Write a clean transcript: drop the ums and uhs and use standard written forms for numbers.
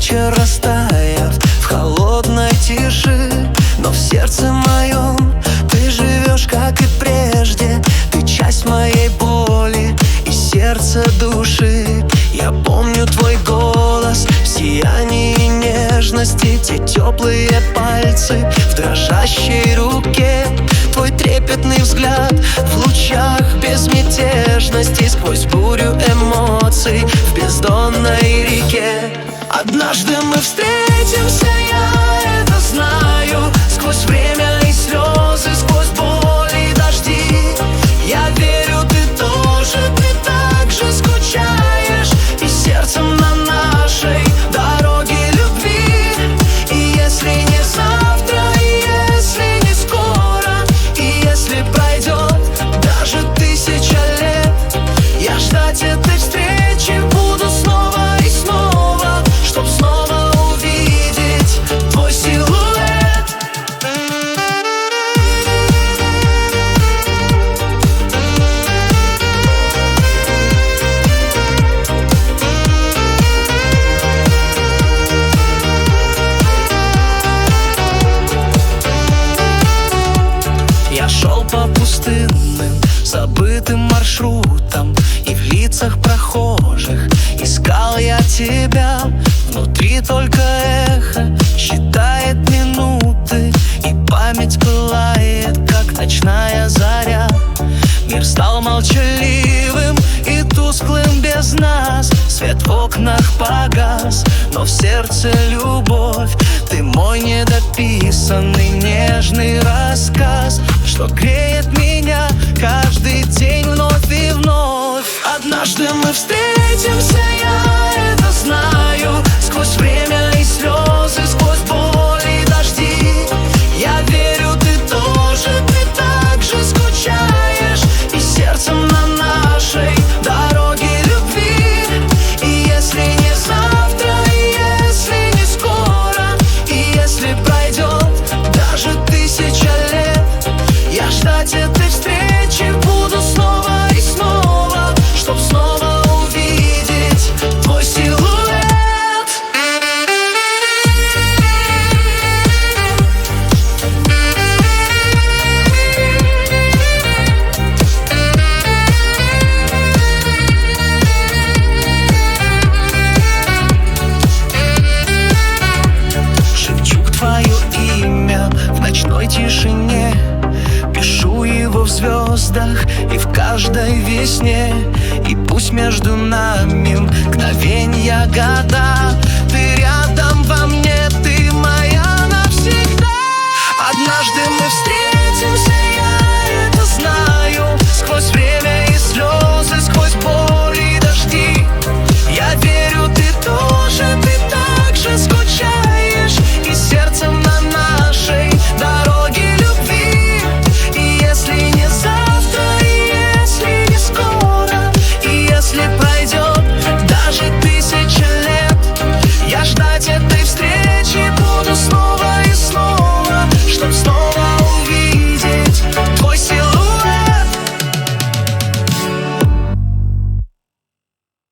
вечер растает в холодной тиши, но в сердце моем ты живешь, как и прежде. Ты часть моей боли и сердца души. Я помню твой голос в сиянии нежности, те теплые пальцы в дрожащей руке, твой трепетный взгляд в лучах безмятежности, сквозь бурю эмоций в бездонной реке. Однажды мы встретимся, я это знаю, сквозь время и слезы, сквозь боль и дожди. Я верю, ты тоже, ты так же скучаешь, и сердцем на нашей дороге любви. И если не завтра, и если не скоро, и если пройдет даже 1000 лет, я ждать этой встречи буду снова и снова, чтоб снова увидеть твой силуэт. Я шел по пустынным, забытым маршрутам, и в лицах прохожих искал я тебя. Внутри только эхо считает минуты, и память пылает, как ночная заря. Мир стал молчаливым и тусклым без нас, свет в окнах погас, но в сердце любовь. Ты мой недописанный нежный рассказ, что греет меня каждый день вновь и вновь. Однажды мы встретимся, я это знаю, сквозь время и слезы, сквозь боль и дожди. Я верю, ты тоже, ты так же скучаешь, и сердцем на нашей дороге любви. И если не завтра, и если не скоро, и если пройдет даже 1000 лет, я ждать этой встречи буду снова и снова, чтоб снова увидеть твой силуэт. Шепчу твое имя в ночной тишине, пишу его в звездах и в каждой весне. И пусть между нами мгновенья года, ты рядом во мне.